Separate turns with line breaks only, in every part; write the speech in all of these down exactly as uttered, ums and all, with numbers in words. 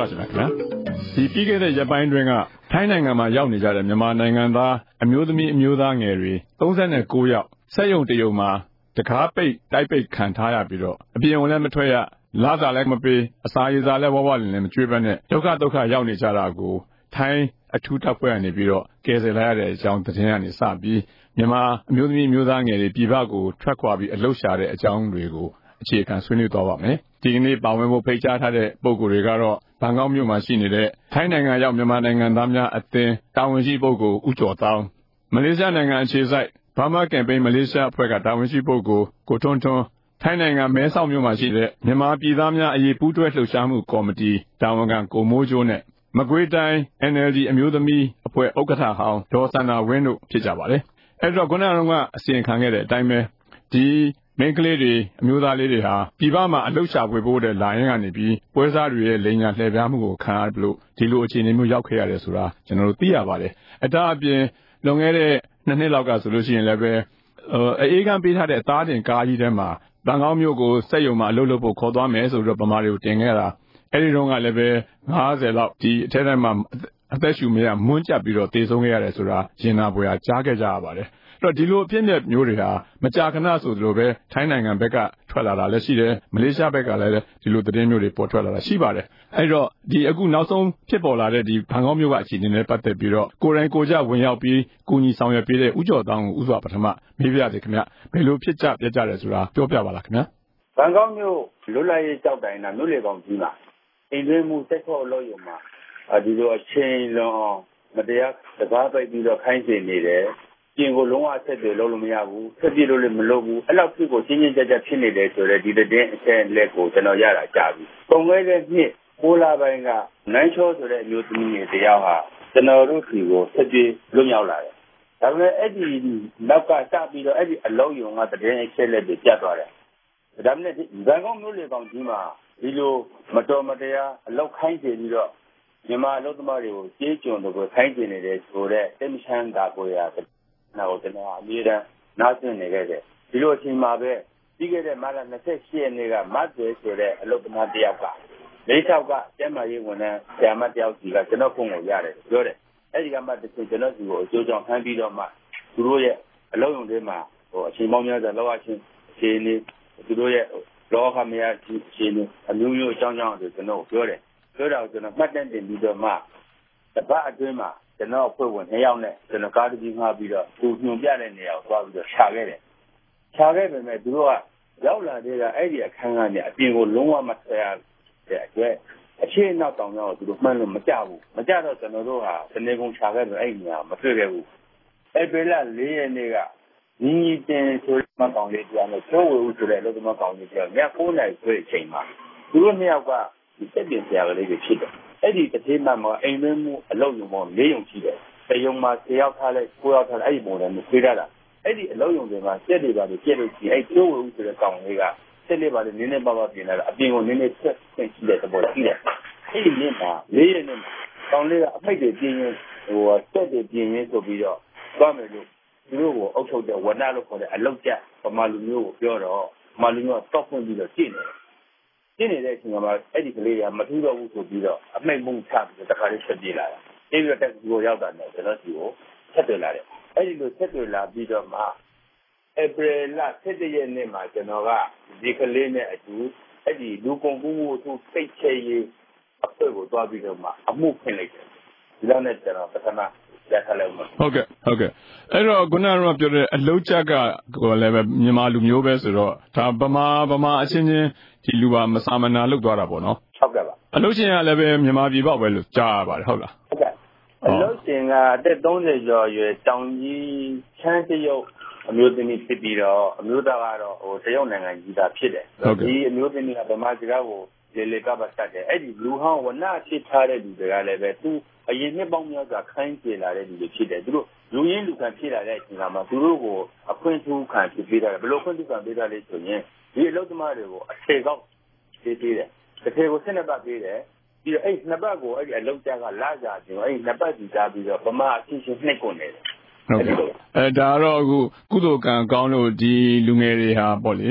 ချင်တာခင်ဗျာဒီပြီးခဲ့တဲ့ရက်ပိုင်းတွင်ကထိုင်းနိုင်ငံမှာရောက်နေကြတဲ့မြန်မာနိုင်ငံသားအမျိုးသမီးအမျိုးသားငယ်တွေသုံးဆယ့်ကိုးယောက်စက်ရုံတရုံမှာတကားပိတ်တိုက်ပိတ်ခံထားရပြီးတော့အပြင်ဝင်လည်းမထွက်ရလစာလည်းမပေးအစာရေစာလည်းဝဝလင်လည်းမကျွေးဘဲနဲ့ဒုက္ခဒုက္ခရောက်နေကြတာကိုထိုင်းအထူးတပ်ဖွဲ့ကနေပြီးတော့ကယ်ဆယ်လိုက်ရတဲ့အကြောင်းသတင်းကနေစပြီးမြန်မာအမျိုးသမီးအမျိုးသားငယ်တွေပြည်ပကိုထွက်ခွာပြီးအလုပ်ရှာတဲ့အကြောင်းတွေကိုအခြေခံဆွေးနွေးသွားပါမယ်ဒီကနေ့ပါဝင်ဖို့ဖိတ်ကြားထားတဲ့ပုဂ္ဂိုလ်တွေကတော့ဘန်ကောက်မြို့မှာရှိနေတဲ့ထိုင်းနိုင်ငံရောက်မြန်မာနိုင်ငံသားများအသင်းတာဝန်ရှိပုဂ္ဂိုလ်ဦးကျော်တောင်းမလေးရှားနိုင်ငံအခြေစိုက် Burma Campaign Malaysia အဖွဲ့ကတာဝန်ရှိပုဂ္ဂိုလ်ကိုထွန်းထွန်းထိုင်းနိုင်ငံမဲဆောက်မြို့မှာရှိတဲ့မြန်မာပြည်သားများအရေးပူးတွဲလှုပ်ရှားမှုကော်မတီတာဝန်ခံကိုမိုးကျိုးနဲ့မကွေးတိုင်း အန် အယ်လ် ဒီ အမျိုးသမီးအဖွဲ့ဥက္ကဋ္ဌဟောင်းဒေါ်စန္ဒာဝင်းတို့ဖြစ်ကြပါတယ်အဲ့တော့ခုနကအစီရင်ခံခဲ့တဲ့အတိုင်းပဲဒီမိန်းကလေးတွေအမျိုးသားလေးတွေဟာပြည်ပမှာအလုပ်ရှာဖွေဖို့တဲ့လာရင်ကနေပြီးပွဲစားတွေရဲ့လိန်ညာလှည့်ပြားမှုကိုခံရလို့ဒီလိုအခြေအနေမျိုးရောက်ခဲ့ရတယ်ဆိုတာကျွန်တော်တို့သိရပါတယ်အတားအပြင်လွန်ခဲ့တဲ့နှစ်နှစ်လောက်ကဆိုလို့ရှိရင်လည်းပဲအေးကန်းပေးထားတဲ့အသားတင်ကားကြီးထဲမှာဘန်ကောက်မြို့ကိုစက်ရုံမှာအလုပ်လုပ်ဖို့ခေါ်သွားမယ်ဆိုတော့ဗမာတွေကိုတင်ခဲ့တာအဲ့ဒီတော့ကလည်းပဲငါးဆယ်လောက်ဒီအထက်ထဲမှာအသက်ရှူမရမွန်းကျပ်ပြီးတော့တေဆုံးခဲ့ရတယ်ဆိုတာရင်နာပွေကြားခဲ့ကြရပါတယ်အဲ့တော့ဒီလိုအဖြစ်အပျက်မျိုးတွေဟာမကြာခဏဆိုသလိုပဲထိုင်းနိုင်ငံဘက်ကထွက်လာတာလည်းရှိတယ်မလေးရှားဘက်ကလည်းဒီလိုသတင်းမျိုးတွေပေါ်ထွက်လာတာရှိပါတယ်အဲ့တော့ဒီအခုနောက်ဆုံးဖြစ်ပေါ်လာတဲ့ဒီဘန်ကောက်မြို့ကအခြေအနေနဲ့ပတ်သက်ပြီးတော့ကိုယ်တိုင်ကိုကြဝင်ရောက်ပြီးကူညီဆောင်ရွက်ပေးတဲ့ဦးကျော်တောင်းကိုဥစွာပထမမေးပြရစီခင်ဗျဘယ်လိုဖြစ်ကြပြကြတယ်ဆိုတာပြောပြပါလားခင်ဗျ
ဘန်ကောက်မြို့လွတ်လပ်ရေးကြောက်တိုင်တာမြို့လေကောင်ကြီးမှာအိမ်တွင်းမှုစက်ခေါ်လို့ရုံမှာဒီလိုအချင်းလုံးအောင်မတရားတကားပိတ်ပြီးတော့ခိုင်းစေနေတယ်ပြင်ကိုလုံးဝဆက်တွေလုံးလို့မရဘူးဆက်ပြလို့လည်းမလုပ်ဘူးအဲ့လောက်ဖြစ်ကိုချင်းချင်းကြက်ကြက်ဖြစ်နေတယ်ဆိုတော့ဒီတဲ့အချက်လက်ကိုကျွန်တော်ရတာကြားပြီပုံခဲ့တဲ့နှစ်ကိုလာပိုင်းကနိုင်ချောဆိုတဲ့အမျိုးသမီးတွေတယောက်ဟာကျွန်တော်တို့စီကိုဆက်ပြေလွတ်မြောက်လာတယ်ဒါပေမဲ့အဲ့ဒီနောက်ကစပြီးတော့အဲ့ဒီအလုံးယုံကတဲ့အချက်လက်တွေပြတ်သွားတယ်ဒါပေမဲ့ဘန်ကောက်မြို့လေကောင်ကြီးမှာဒီလိုမတော်မတရားအလောက်ခိုင်းစေပြီးတော့မြန်မာအလုပ်သမားတွေကိုကြေးကျွန်တို့ခိုင်းစေနေတယ်ဆိုတော့တိမ့်ချမ်းတာကိုရနောက်ကျွန်တော်အမြဲတမ်းနားဆွနေခဲ့တယ်ဒီလိုအချိန်မှာပဲပြီးခဲ့တဲ့မတ်လ၂၈ရက်နေ့ကမတ်တွေဆိုတဲ့အလုပ်သမားတယောက်ကလေးချောက်ကကျမ်းမာရေးဝန်ထမ်းဆရာမတယောက်စီကကျွန်တော်ဖုန်းကိုရတယ်ပြောတယ်အဲ့ဒီကမှတစ်ချိန်ကျွန်တော်စီကိုအကျိုးကြောင့်ဖမ်းပြီးတော့မှသူတို့ရဲ့အလုပ်ရုံတွေမှာဟိုအချိန်ပေါင်းများစွာလောက်အချင်းခြေနေသူတို့ရဲ့လောကမရခြေနေအမျိုးမျိုးအကြောင်းကြောင့်ဆိုကျွန်တော်ပြောတယ်ပြောတာကိုကျွန်တော်မှတ်တမ်းတင်ပြီးတော့မှတပတ်အတွင်းမှာကျွန်တော်အဖွဲ့ဝင်နှစ်ယောက်နဲ့ကျွန်တော်ကားတစ်စီးငှားပြီးတော့သူညွန်ပြတဲ့နေရာကိုသွားပြီးတော့ခြာခဲ့တယ်ခြာခဲ့ပေမဲ့သူတို့ကရောက်လာတဲ့ကအဲ့ဒီအခန်းကနေအပြင်ကိုလုံးဝမထွက်ရတဲ့အတွက်အခြေနောက်တောင်ကြောင့်သူတို့မှန်းလို့မကြဘူးမကြတော့ကျွန်တော်တို့ဟာတနေကုန်ခြာခဲ့ပြီးအဲ့ဒီနေရာမတွေ့ခဲ့ဘူးအဲ့ပေလာ၄ရက်နေ့ကညီညီတင်ဆိုမှကောင်လေးပြောင်းလို့ကျောဝေဦးဆိုတဲ့အလုပ်သမားကောင်လေးပြောင်းည၉နာရီခွဲအချိန်မှာသူတို့နှစ်ယောက်ကဒီစက်ပြင်ဆရာကလေးတွေဖြစ်တယ်အဲ့ဒီတစ်သေးမှမှာအိမ်တွင်းမှုအလုပ်ရုံပေါင်း၄ရုံရှိတယ်တရုံမှာ၁၀ယောက်ထားလိုက်၉ယောက်ထားလိုက်အဲ့ဒီပုံစံမျိုးဖေးရတာအဲ့ဒီအလုပ်ရုံတွေမှာစက်တွေပါလို့ပြည့်လို့ရှိရင်အဲ့ကျောဝေဦးဆိုတဲ့ကောင်လေးကစက်လေးပါလို့နင်းနေပါပါပြင်လာတာအပြင်ကိုနင်းနေဆက်ဆင့်ရှိတဲ့သဘောရှိတယ်အဲ့ဒီနေ့မှာ၄ရက်နေ့မှာကောင်လေးကအဖိုက်တွေပြင်းရင်ဟိုစက်တွေပြင်းရင်ဆိုပြီးတော့သွားမယ်လို့သူတို့ကိုအုပ်ချုပ်တဲ့ဝဏလို့ခေါ်တဲ့အလုပ်ကျပမာလူမျိုးကိုပြောတော့ပမာလူမျိုးကတော့ဖွင့်ပြီးတော့ကြည့်နေတယ်ကြည့်နေတဲ့အချိန်မှာအဲ့ဒီကလေးကမထူးတော့ဘူးဆိုပြီးတော့အမိတ်မှုချပြီးတော့တခါလေးဆက်ပြေးလာတာအဲ့ဒီတော့တက်ကိုရောက်တာနဲ့ကျွန်တော်စီကိုဆက်တွေ့လာတယ်အဲ့ဒီလိုဆက်တွေ့လာပြီးတော့မှဧပြီလ၁၁ရက်နေ့မှာကျွန်တော်ကဒီကလေးနဲ့အတူအဲ့ဒီလူကုန်ကူးမှုသူစိတ်ချရေးအဖွဲ့ကိုတွားပြီးတော့မှအမှုဖွင့်လိုက်တယ်ဒီလောက်နဲ့ကျွန်တော်ပထမရထားလိုက်မှာ
ဟုတ်ကဲ့ဟုတ်ကဲ့အဲ့တော့ခုနကပြောတဲ့အလုံးချက်ကကိုလည်းပဲမြန်မာလူမျိုးပဲဆိုတော့ဒါဗမာဗမာအချင်းချင်းဒီလူပါမစာမနာလုပ်သွားတာပေါ့နော်
ဟုတ်ကဲ့ပါ
အလုံးချင်းကလည်းပဲမြန်မာပြည်ပေါ့ပဲလို့ကြားရပါတယ်ဟုတ်လား
ဟုတ်ကဲ့အလုံးချင်းကအသက်၃၀ကျော်ရွယ်တောင်ကြီးချမ်းတရုတ်အမျိုးသမီးဖြစ်ပြီးတော့အမျိုးသားကတော့ဟိုတရုတ်နိုင်ငံကြီးသားဖြစ်တယ်ဒီအမျိုးသမီးကဗမာစကားကိုလေလေကပတ်တက်တယ်အဲ့ဒီလူဟောင်းဝဏဖြစ်ထားတဲ့လူတွေကလည်းပဲသူအရင်နှစ်ပေါင်းများစွာခိုင်းကျေလာတဲ့လူတွေဖြစ်တယ်သူတို့လူရင်းလူခံဖြစ်လာတဲ့အချိန်မှာသူတို့ကိုအခွင့်အရေးခံဖြစ်ပေးတာဘယ်လိုခွင့်အရေးခံပေးတာလဲဆိုရင်ဒီအလုပ်သမားတွေကိုအထည်ကောက်ပေးပေးတယ်တစ်ထည်ကို၁၂ပတ်ပေးတယ်ပြီးတော့အဲ့နှစ်ပတ်ကိုအဲ့ဒီအလုပ်ကြကလာကြတယ်အဲ့နှစ်ပတ်ကြီးသားပြီးတော့ဗမာအချင်းချင်းနှိပ်ကုန်တယ်
ဟုတ်ကဲ့အဲဒါတော့အခုကုသိုလ်ကံကောင်းလို့ဒီလူငယ်တွေဟာပေါ့လေ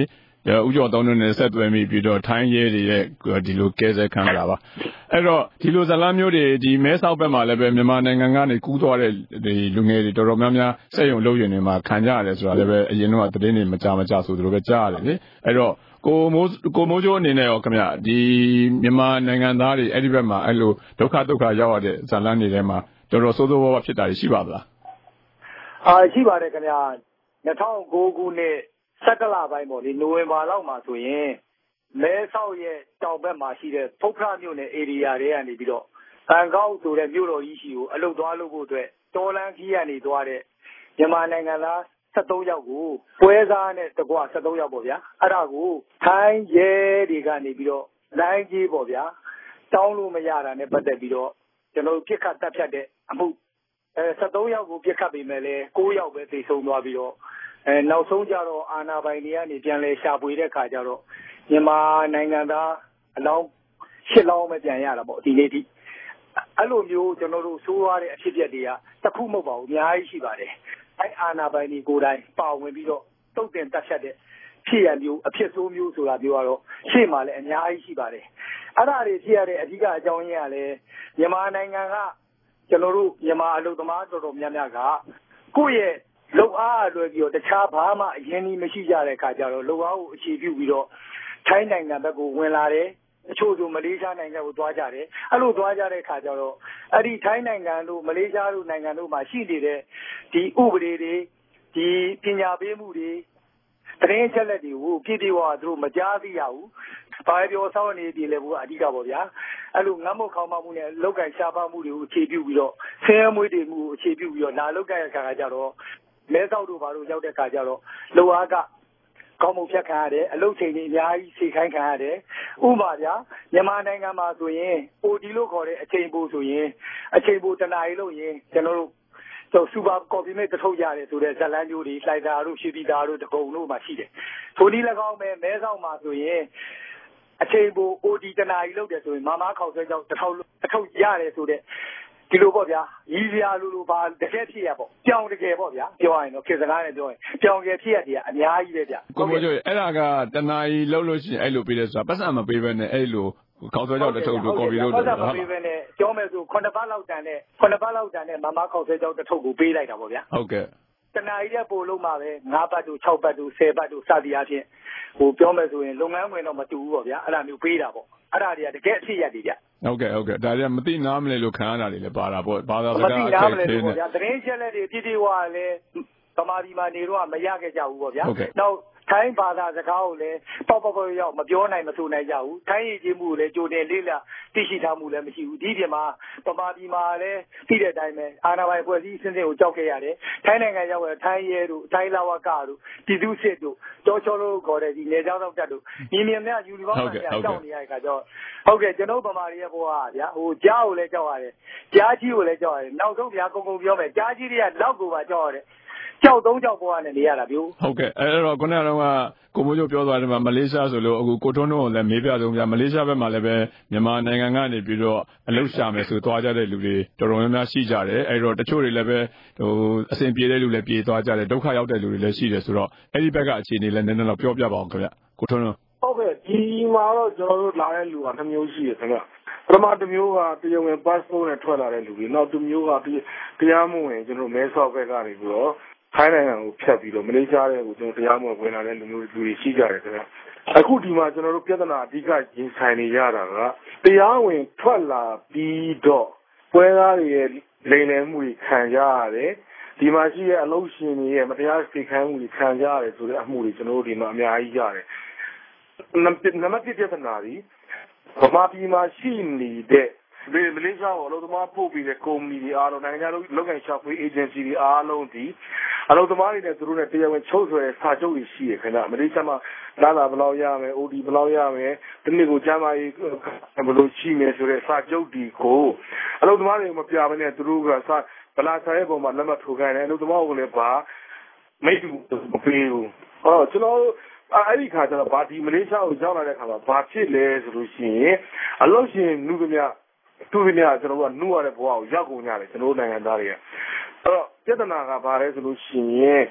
ဥကျော်သုံးတို့နဲ့ဆက်သွယ်မိပြီးတော့ထိုင်းရဲတွေရဲ့ဒီလိုကဲဆဲခံရတာပါအဲ့တော့ဒီလိုဇလန်းမျိုးတွေဒီမဲဆောက်ဘက်မှာလည်းပဲမြန်မာနိုင်ငံကနေကူးသွားတဲ့ဒီလူငယ်တွေတော်တော်များများစက်ရုံလုပ်ရင်တွေမှာခံကြရတယ်ဆိုတာလည်းပဲအရင်တော့သတင်းတွေမကြမကြဆိုသူတို့ပဲကြားရတယ်လေအဲ့တော့ကိုမိုးကိုမိုးကျိုးအနေနဲ့ရောခင်ဗျဒီမြန်မာနိုင်ငံသားတွေအဲ့ဒီဘက်မှာအဲ့လိုဒုက္ခဒုက္ခရောက်ရတဲ့ဇလန်းတွေထဲမှာတော်တော်ဆိုးဆိုးဝါးဝါးဖြစ်တာရှိပါသလား
အာရှိပါတယ်ခင်ဗျာ၂၀၀၉ခုနှစ်စက်ကလပိုင်းပေါ့လေနိုဝင်ဘာလောက်မှာဆိုရင်မဲဆောက်ရဲ့တောင်ဘက်မှာရှိတဲ့ဖုတ်ခရမြို့နယ်ဧရိယာတွေကနေပြီးတော့ဘန်ကောက်ဆိုတဲ့မြို့တော်ကြီးရှိကိုအလုတ်သွားလို့ဖို့အတွက်တော်လန်ကြီးကနေသွားတဲ့မြန်မာနိုင်ငံသား၁၃ယောက်ကိုပွဲစားနဲ့တကွ၁၃ယောက်ပေါ့ဗျာအဲ့ဒါကိုထိုင်းရဲတွေကနေပြီးတော့လိုင်းကြီးပေါ့ဗျာတောင်းလို့မရတာနဲ့ပတ်သက်ပြီးတော့ကျွန်တော်ပြစ်ခတ်တပ်ဖြတ်တဲ့အမှုအဲ၁၃ယောက်ကိုပြစ်ခတ်ပြီးမဲ့လဲ၉ယောက်ပဲသိဆုံးသွားပြီးတော့အဲနောက်ဆုံးကြတော့အာဏာပိုင်တွေကနေပြန်လဲရှာဖွေတဲ့ခါကျတော့မြန်မာနိုင်ငံသားအလောင်းရှစ်လောင်းပဲပြန်ရတာပေါ့ဒီနေ့ထိအဲ့လိုမျိုးကျွန်တော်တို့ဆိုးရတဲ့အဖြစ်အပျက်တွေကတစ်ခုမဟုတ်ပါဘူးအများကြီးရှိပါတယ်အဲ့အာဏာပိုင်တွေကိုယ်တိုင်ပါဝင်ပြီးတော့တုတ်တင်တက်ဖြတ်တဲ့ဖြစ်ရမျိုးအဖြစ်ဆိုးမျိုးဆိုတာမျိုးကတော့ရှေ့မှာလည်းအများကြီးရှိပါတယ်အဲ့ဒါတွေဖြစ်ရတဲ့အဓိကအကြောင်းရင်းကလည်းမြန်မာနိုင်ငံကကျွန်တော်တို့မြန်မာအလုပ်သမားတော်တော်များများကကိုယ့်ရဲ့လုံအားလွယ်ပြီးတော့တခြားဘာမှအရင်ကြီးမရှိကြတဲ့အခါကျတော့လုံအားကိုအခြေပြုပြီးတော့ထိုင်းနိုင်ငံဘက်ကိုဝင်လာတယ်အချို့ဆိုမလေးရှားနိုင်ငံကိုသွားကြတယ်အဲ့လိုသွားကြတဲ့အခါကျတော့အဲ့ဒီထိုင်းနိုင်ငံတို့မလေးရှားတို့နိုင်ငံတို့မှာရှိနေတဲ့ဒီဥပဒေတွေဒီပညာပေးမှုတွေသတင်းချက်လက်တွေကိုပြည်ပြည်ဝါသူတို့မကြားသိရဘူး။ဘာပြောဆောင်းနေပြည်လဲဘူးအဓိကပေါ့ဗျာ။အဲ့လိုငတ်မုတ်ခေါင်းမမှုနဲ့လောက်ကင်ရှားပါမှုတွေကိုအခြေပြုပြီးတော့ဆင်းရဲမွေးတည်မှုကိုအခြေပြုပြီးတော့လာလောက်ကင်ရခါကြတော့မဲဆောက်တို့ဘာလို့ရောက်တဲ့ခါကျတော့လောအားကကောင်းမှုဖြတ်ခံရတယ်အလုတ်ချိန်ကြီးအများကြီးခြေခိုင်းခံရတယ်ဥပမာဗျာမြန်မာနိုင်ငံမှာဆိုရင် အို တီ လို့ခေါ်တဲ့အချိန်ပိုဆိုရင်အချိန်ပိုတနားရီလို့ရင်ကျွန်တော်တို့ဆိုစူပါကော်ဖီမိတ်တထုတ်ရတယ်ဆိုတဲ့ဇလန်းမျိုးတွေလိုက်တာတို့ရှိပြီးသားတို့တကုံတို့မှရှိတယ်ထိုနည်း၎င်းပဲမဲဆောက်မှာဆိုရင်အချိန်ပို အို တီ တနားရီလို့တယ်ဆိုရင်မမခေါက်ဆွဲကြောင့်တထုတ်တထုတ်ရတယ်ဆိုတဲ့ဒီလိုပေါ့ဗျာရည်စရာလိုလိုပါတကယ်ဖြစ်ရပေါ့ပြောင်းတကယ်ပေါ့ဗျာပြောရရင်တော့ခေတ်စကားနဲ့ပြောရင်ပြောင်းတကယ်ဖြစ်ရတဲ့အများကြီးပဲဗျ
ကိုမိုးကျိုးအဲ့ဒါကတနာရီလောက်လို့ရှိရင်အဲ့လိုပေးတယ်ဆိုတာပတ်စံမပေးဘဲနဲ့အဲ့လိုခေါက်ဆွဲကြောင့်တထုတ်တို့ကော်ဖီတို့
ပတ်စံမပေးဘဲနဲ့ပြောမယ်ဆိုခုနှစ်ပတ်လောက်တန်တဲ့ခုနှစ်ပတ်လောက်တန်တဲ့မမခေါက်ဆွဲကြောင့်တထုတ်ကိုပေးလိုက်တာပေါ့ဗျာ
ဟုတ်ကဲ့
တနာရီတဲ့ပို့လို့မှပဲငါးပတ်တို့၆ပတ်တို့ဆယ်ပတ်တို့စသည်အားဖြင့်ဟိုပြောမယ်ဆိုရင်လုပ်ငန်းဝင်တော့မတူဘူးပေါ့ဗျာအဲ့ဒါမျိုးပေးတာပေါ့အဲ့ဒါတွေကတကယ်အဖြစ်ရည်ဗျ
ဟုတ်ကဲ့ဟုတ်ကဲ့ဒါတွေကမသိနားမလဲလို့ခံရတာတွေလည်းပါတာပေါ့ဘာသာစကား
အချက်သေးနဲ့သတင်းချက်လက်တွေပြည်ပြည်ဝါလည်းဗမာပြည်မှာနေတော့မရခဲ့ကြဘူးပေါ့ဗျာနောက်ထိုင်းဘာသာစကားကိုလည်းပေါက်ပေါက်ပေါက်ရောက်မပြောနိုင်မဆိုနိုင်ကြဘူးထိုင်းရည်ကြီးမှုလည်းကြိုတင်လေးလာသိရှိထားမှုလည်းမရှိဘူးဒီပြင်မှာဗမာပြည်မှာလည်းသိတဲ့အတိုင်းပဲအာဏာပိုင်ဖွဲ့စည်းစဉ်စဉ်ကိုကြောက်ခဲ့ရတယ်ထိုင်းနိုင်ငံရောက်တဲ့ထိုင်းရဲတို့ထိုင်းလာဝကတို့ပြည်သူ့စစ်တို့တောချောလို့ခေါ်တဲ့ဒီနေကြောင်းတော့တက်တို့မြင်မြင်များယူနီဖောင်းများကြောက်နေရတဲ့အခါကျတော့ဟုတ်ကဲ့ကျွန်တော်ဗမာတွေရဲ့ဘဝကဗျာဟိုကြားကိုလည်းကြောက်ရတယ်ကြားကြီးကိုလည်းကြောက်ရတယ်နောက်ဆုံးဗျာကုံကုံပြောမယ်ကြားကြီးတွေကလောက်ကိုပါကြောက်ရတယ်ကြောက်သုံးကြောက်ပေါ်ကနေနေရတာမျိုး
ဟုတ်ကဲ့အဲ့တော့ခုနကတော့ကိုမိုးကျိုးပြောသွားတယ်မှာမလေးရှားဆိုလို့အခုကိုထွန်းတို့ကိုလည်းမေးပြဆုံးပြမလေးရှားဘက်မှာလည်းပဲမြန်မာနိုင်ငံကနေပြီးတော့အလုပ်ရှာမယ်ဆိုသွားကြတဲ့လူတွေတော်တော်များများရှိကြတယ်အဲ့တော့တချို့တွေလည်းပဲဟိုအစဉ်ပြေတဲ့လူလည်းပြေသွားကြတယ်ဒုက္ခရောက်တဲ့လူတွေလည်းရှိတယ်ဆိုတော့အဲ့ဒီဘက်ကအခြေအနေလည်းနည်းနည်းတော့ပြောပြပါအောင်ခင်ဗျကိုထွန်းတို့
ဟုတ်ကဲ့ဒီမှာတော့ကျွန်တော်တို့လာတဲ့လူကနှစ်မျိုးရှိတယ်ခင်ဗျပထမတစ်မျိုးကတရားဝင် passport နဲ့ထွက်လာတဲ့လူတွေနောက်တစ်မျိုးကတရားမဝင်ကျွန်တော်မဲဆောက်ဘက်ကနေပြီးတော့ထိုင်းနိုင်ငံကိုဖြတ်ပြီးတော့မလေးရှားတဲ့ကိုကျွန်တော်တရားမဝင်ဝင်လာတဲ့လူမျိုးလူတွေရှိကြတယ်ခင်ဗျအခုဒီမှာကျွန်တော်တို့ပြဿနာအဓိကရင်ဆိုင်နေရတာကတရားဝင်ထွက်လာပြီးတော့ပွဲသားတွေရဲ့လိမ်လည်မှုတွေခံကြရတယ်ဒီမှာရှိတဲ့အလုပ်ရှင်တွေရဲ့မတရားစိတ်ခံမှုတွေခံကြရတယ်ဆိုတဲ့အမှုတွေကျွန်တော်တို့ဒီမှာအများကြီးရတယ်နံပါတ်တစ်ပြဿနာကြီးဗမာပြည်မှာရှိနေတဲ့ဒီမလေးရှားကိုအလုပ်သမားပို့ပြီးတဲ့ကုမ္ပဏီတွေအားလုံးနိုင်ငံလုံးလုပ်ငန်းရှာဖွေ agency တွေအားလုံးဒီအလုပ်သမားတွေနဲ့သူတို့နဲ့တရားဝင်ချုပ်ဆွဲစာချုပ်တွေရှိရခင်ဗျမလေးရှားမှာလာလာဘယ်လောက်ရမယ် အို တီ ဘယ်လောက်ရမယ်ဒီနေ့ကိုကျမ်းမာရေးဘယ်လိုရှိမယ်ဆိုတဲ့စာချုပ်တွေကိုအလုပ်သမားတွေမပြဘဲနဲ့သူတို့ကစာဗလာစာရဲ့ပုံမှာလက်မှတ်ထိုးခိုင်းတယ်အလုပ်သမားကိုလည်းပါမိတ်တူမပေးဘူးဟောကျွန်တော်အဲ့ဒီခါကျတော့ဗာဒီမလေးရှားကိုရောက်လာတဲ့ခါမှာဘာဖြစ်လဲဆိုလို့ရှိရင်အလုပ်ရှင်နှုတ်ကမြသူ့ပြညာကျွန်တော်တို့ကနှုတ်ရတဲ့ဘဝကိုရောက်ကုန်ကြတယ်ကျွန်တော်တို့နိုင်ငံသားတွေကအဲ့တော့ပြဿနာကဘာလဲဆိုလို့ရှိရင်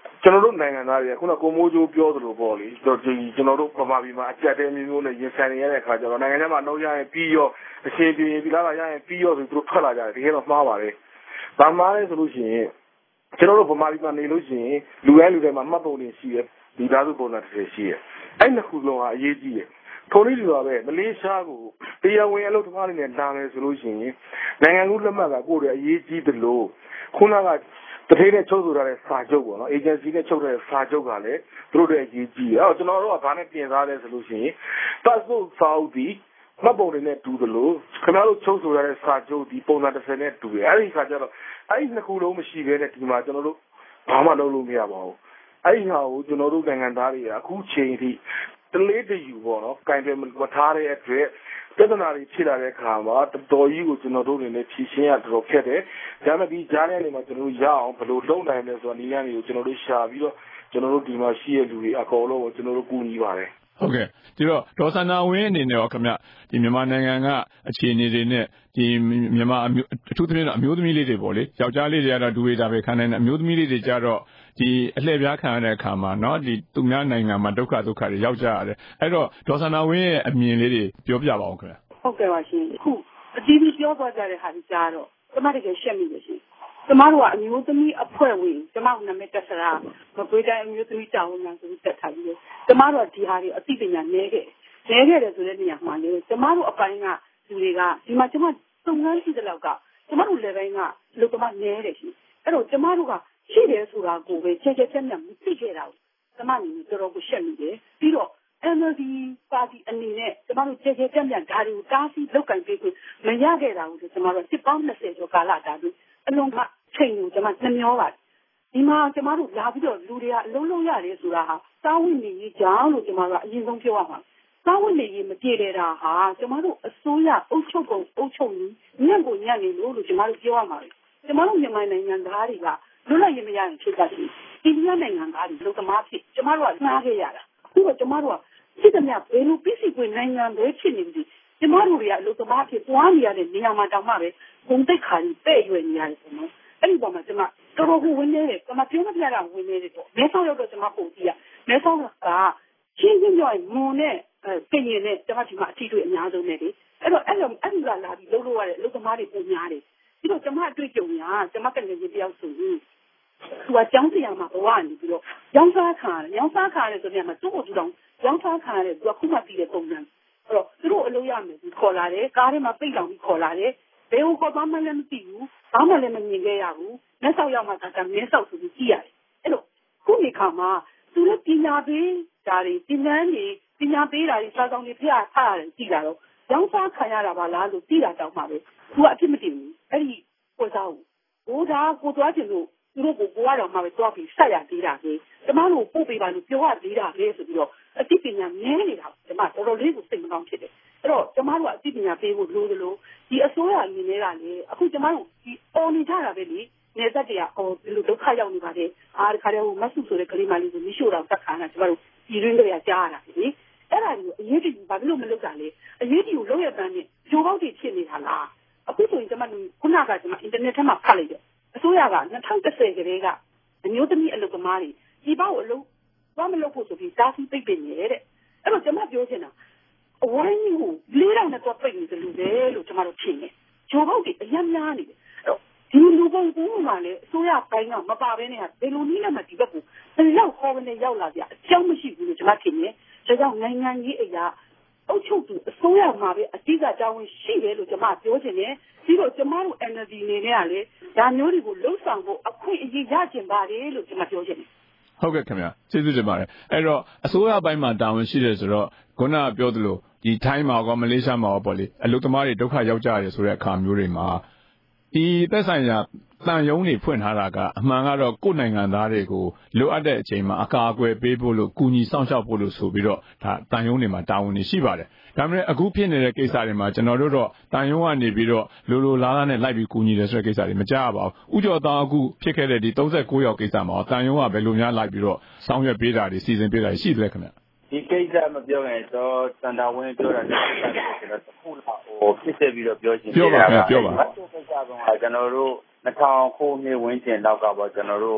ကျွန်တော်တို့နိုင်ငံသားတွေကခုနကိုမိုးကျိုးပြောသလိုပေါ့လေကျွန်တော်တို့ဗမာပြည်မှာအကြက်တဲမျိုးမျိုးနဲ့ရင်ဆိုင်နေရတဲ့အခါကျတော့နိုင်ငံထဲမှာနှုတ်ရရင်ပြီးရောအရှင်ပြည်ပြည်လာလာရရင်ပြီးရောဆိုသူတို့ထွက်လာကြတယ်တကယ်တော့မှားပါတယ်။ဗမာလဲဆိုလို့ရှိရင်ကျွန်တော်တို့ဗမာပြည်မှာနေလို့ရှိရင်လူတိုင်းလူတိုင်းမှာမှတ်ပုံတင်ရှိတယ်ဒီသားစုပုံစံတစ်ရှိတယ်။အဲ့နှစ်ခုလုံးကအရေးကြီးတယ်။ထိုနည်းတူပါပဲမလေးရှားကိုတရားဝင်အလုပ်သမားတွေနဲ့လာမယ်ဆိုလို့ရှိရင်နိုင်ငံကူးလက်မှတ်ကကိုယ်တွေအရေးကြီးတယ်လို့ခုနကတထေးနဲ့ချုပ်ဆိုထားတဲ့စာချုပ်ပေါ့နော် agency နဲ့ချုပ်တဲ့စာချုပ်ကလည်းသူတို့ရဲ့အရေးကြီးတယ်အဲ့တော့ကျွန်တော်တို့ကဘာနဲ့ပြင်စားလဲဆိုလို့ရှိရင် passport စာအုပ်ဒီမှတ်ပုံတွေနဲ့တူတယ်လို့ခင်ဗျားတို့ချုပ်ဆိုထားတဲ့စာချုပ်ဒီပုံစံတစ်စက်နဲ့တူတယ်အဲ့ဒီခါကျတော့အဲ့ဒီနှစ်ခုလုံးမရှိဘဲနဲ့ဒီမှာကျွန်တော်တို့ဘာမှလုပ်လို့မရပါဘူးအဲ့ဒီဟာကိုကျွန်တော်တို့နိုင်ငံသားတွေကအခုချိန်ထိတလေးတယူပေါ့နော်ကင်တယ်မထားတဲ့အတွက်ပြဿနာတွေဖြစ်လာတဲ့အခါမှာတော်တော်ကြီးကိုကျွန်တော်တို့အနေနဲ့ဖြေရှင်းရတော်ခက်တယ်။ဒါပေမဲ့ဒီကြားထဲနေမှာကျွန်တော်တို့ရအောင်ဘယ်လိုလုပ်နိုင်လဲဆိုတာနည်းလမ်းတွေကိုကျွန်တော်တို့ရှာပြီးတော့ကျွန်တော်တို့ဒီမှာရှိတဲ့လူတွေအကုန်လုံးကိုကျွန်တော်တို့ကူညီပါတယ်
။ဟုတ်ကဲ့ဒီတော့ဒေါ်စန္ဒာဝင်းအနေနဲ့ရောခင်ဗျဒီမြန်မာနိုင်ငံကအခြေအနေတွေနဲ့ဒီမြန်မာအထူးသဖြင့်အမျိုးသမီးလေးတွေပေါ့လေယောက်ျားလေးတွေကတော့ဒူဝေတာပဲခံနိုင်တဲ့အမျိုးသမီးလေးတွေကြတော့ဒီအလှည့်ပြားခံရတဲ့အခါမှာเนาะဒီသူများနိုင်ငံမှာဒုက္ခဒုက္ခတွေရောက်ကြရတယ်အဲ့တော့ဒေါ်စန္ဒာဝင်းရဲ့အမြင်လေးတွေပြောပြပါအောင်ခင်ဗျ
ဟုတ်ကဲ့ပါရှင်အခုအတီးပြီးပြောသွားကြတဲ့ဟာကြီးကြားတော့ကျမတကယ်ရှက်မိတယ်ရှင်ကျမတို့ကအမျိုးသမီးအဖွဲ့ဝင်ကျမတို့နာမည်တက်စရာမကွေးတိုင်းအမျိုးသမီးတာဝန်ခံဆိုပြီးတက်ထားပြီးကျမတို့ကဒီဟာတွေအသိပညာနည်းခဲ့နည်းခဲ့တယ်ဆိုတဲ့နေရာမှာလေကျမတို့အပိုင်းကလူတွေကဒီမှာကျမစုံစမ်းကြည့်တဲ့လောက်ကကျမတို့လည်းပိုင်းကလူကမှနည်းတယ်ရှင်အဲ့တော့ကျမတို့ကရှိတယ်ဆိုတာကိုပဲချက်ချက်ချက်နဲ့မသိခဲ့တာကျမအနေနဲ့တော်တော်ကိုရှက်မိတယ်ပြီးတော့N L D ပါတီအနေနဲ့ကျမတို့ကြဲကြဲပြန့်ပြန့်ဓာတ်တွေကိုတားဆီးလောက်ကင်ပေးခွင့်မရခဲ့တာကိုကျမတို့စစ်ပေါင်း၂၀ကျော်ကာလတာပြီးအလုံးကချိန်ကိုကျမနှမျောပါတယ်ဒီမှာကျမတို့လာပြီးတော့လူတွေကအလုံးလုံးရတယ်ဆိုတာဟာစာဝတ်နေရေးကြောင်းလို့ကျမတို့ကအရင်ဆုံးပြောရမှာစာဝတ်နေရေးမပြေတဲ့တာဟာကျမတို့အစိုးရအုပ်ချုပ်ပုံအုပ်ချုပ်နည်းညံ့ကိုညံ့နေလို့လို့ကျမတို့ပြောရမှာပဲကျမတို့မြန်မာနိုင်ငံသားတွေကလွတ်လပ်ရေးမရရင်ဖြစ်တတ်တယ်အိန္ဒိယနိုင်ငံသားတွေလူသမားဖြစ်ကျမတို့ကနှားခဲ့ရတာအခုတော့ကျမတို့ကစစ်တပ်များဘယ်လိုပြည်စီပွင့်နိုင်ငံတွေဖြစ်နေပြီကျမတို့တွေကအလုပ်သမားဖြစ်သွားနေရတဲ့နေရာမှာတောင်မှပဲဂုံတိတ်ခါကြီးပဲ့ရွယ်နေရတယ်ဆိုတော့အဲ့ဒီပေါ်မှာကျမတော်တော်ကိုဝင်နေတယ်ကျမပြောမပြတာဝင်နေတယ်ပေါ့မဲဆောက်ရောက်တော့ကျမပုံကြည့်ရမဲဆောက်ကချင်းချင်းပြောရင်မွန်နဲ့ပြင်ရင်နဲ့ကျမဒီမှာအထီးတွေအများဆုံးနေတယ်အဲ့တော့အဲ့လိုအဲ့ဒီကလာပြီးလုပ်လို့ရတဲ့အလုပ်သမားတွေပုံများတယ်ပြီးတော့ကျမအတွေ့အကြုံညာကျမကလည်းတယောက်ဆိုရင်သူကကျောင်းဆရာမှာဘဝနေပြီးတော့ရောင်းစားခါရောင်းစားခါတယ်ဆိုပြန်မှာသူ့ကိုသူတော်ရောင်းစားခါတယ်သူကခုမှပြီးတဲ့ပုံစံအဲ့တော့သူတို့အလုပ်ရမယ်သူခေါ်လာတယ်ကားထဲမှာပိတ်လောင်ပြီးခေါ်လာတယ်ဘယ်ဟိုခေါ်သွားမှလည်းမသိဘူးဘာမှလည်းမမြင်ခဲ့ရဘူးလက်ဆောက်ရောက်မှသာကမင်းဆောက်ဆိုပြီးကြည့်ရတယ်အဲ့တော့ခုနေခါမှာသူတို့ပညာပေးဒါတွေပညာနေပညာပေးတာတွေစာဆောင်တွေဖျားထားရတယ်ကြည့်လာတော့ရောင်းစားခံရတာပါလားလို့သိတာတောင်မှပဲသူကအဖြစ်မတည်ဘူးအဲ့ဒီကိုစားကိုဟိုဒါကိုသွားချင်လို့သူတို့ကိုကိုကတော့မှပဲသွားပြီးဆက်ရသေးတာပဲကျမတို့ပို့ပေးပါလို့ပြောရသေးတာပဲဆိုပြီးတော့အသိပညာနည်းနေတာကျမတော်တော်လေးကိုစိတ်မကောင်းဖြစ်တယ်အဲ့တော့ကျမတို့ကအသိပညာပေးဖို့လိုသလိုဒီအစိုးရအနေနဲ့ကလည်းအခုကျမတို့ဒီပေါ်နေကြတာပဲလေနေသက်တွေကဟိုဒီလိုဒုက္ခရောက်နေပါတယ်အားတခါတည်းဟိုမဆုဆိုတဲ့ကလေးမလေးကိုမိရှို့တော့တက်ခါတာကျမတို့ပြည်ရင်းတွေကကြားရတာလေအဲ့ဒါကိုအရေးကြီးဘာလို့မလုပ်တာလဲအရေးကြီးကိုလုပ်ရတဲ့နဲ့ဂျိုးပေါက်တွေဖြစ်နေတာလားအခုဆိုရင်ကျမခုနကကျမအင်တာနက်ထဲမှာဖတ်လိုက်တယ်အစိုးရက၂၀၁၀ကလေးကအမျိုးသမီးအလုပ်သမားတွေဒီပေါ့အလုပ်ဘာမလုပ်ဖို့ဆိုပြီးတားဆီးပိတ်ပင်နေတဲ့အဲ့တော့ကျမပြောချင်တာအဝိုင်းကြီးကိုလေးတောင်နဲ့တော့ပိတ်နေတယ်လို့ပဲလို့ကျမတို့ထင်တယ်ဂျိုးပေါက်တွေအများများနေတယ်အဲ့တော့ဒီလူပုံကူမှလည်းအစိုးရပိုင်းကမပါဘဲနဲ့ဘယ်လိုနည်းနဲ့မှဒီဘက်ကိုအလောက်ခေါ်ကနေရောက်လာကြအကြောင်းမရှိဘူးလို့ကျမထင်တယ်ဒါကြောင့်နိုင်ငံကြီးအရာအုပ်ချုပ်သူအစိုးရမှာပဲအတိအကျတာဝန်ရှိတယ်လို့ကျမပြောချင်တယ်ပြီးတော့ကျမတို့ N L D အနေနဲ့ကလည်းဒါမျိုးတွေကိုလှုပ်ဆောင်ဖို့အခွင့်အရေးရကျင်ပါတယ်လို့ကျမပြောချင်တယ်
ဟုတ်ကဲ့ခင်ဗျာကျေးဇူးတင်ပါတယ်အဲ့တော့အစိုးရပိုင်းမှာတာဝန်ရှိတယ်ဆိုတော့ခုနကပြောသလိုဒီထိုင်းမှာကောမလေးရှားမှာကောပေါ့လေအလုပ်သမားတွေဒုက္ခရောက်ကြရတယ်ဆိုတဲ့အခါမျိုးတွေမှာဒီသက်ဆိုင်ရာတန်ယုံတွေဖွင့်ထားတာကအမှန်ကတော့ကိုယ်နိုင်ငံသားတွေကိုလိုအပ်တဲ့အချိန်မှာအကာအကွယ်ပေးဖို့လို့ကူညီဆောင်ရှောက်ဖို့လို့ဆိုပြီးတော့ဒါတန်ယုံတွေမှာတာဝန်တွေရှိပါတယ်ဒါပေမဲ့အခုဖြစ်နေတဲ့ကိစ္စတွေမှာကျွန်တော်တို့တော့တန်ယုံကနေပြီးတော့လိုလိုလားလားနဲ့လိုက်ပြီးကူညီတယ်ဆိုတဲ့ကိစ္စတွေမကြားရပါဘူးဥကျော်သားအခုဖြစ်ခဲ့တဲ့ဒီ၃၉ယောက်ကိစ္စမှာတန်ယုံကဘယ်လိုများလိုက်ပြီးတော့ဆောင်ရွက်ပေးတာတွေစီစဉ်ပေးတာရှိသလဲခင်ဗျ
ဒီကိစ္စမပြောရင်တော့စန္ဒာဝင်းပြောတာလည်းဆက်တယ်ဆိုတော့တစ်ခုလောက်ဟိုဖြစ်ဆက်ပြီးတော့ပြောချင်
ပြောပါခင်ဗျပြောပါ
ဒီကိစ္စကကျွန်တော်တို့၂၀၀၉နှစ်ဝန်းကျင်လောက်ကပေါ့ကျွန်တော်တို့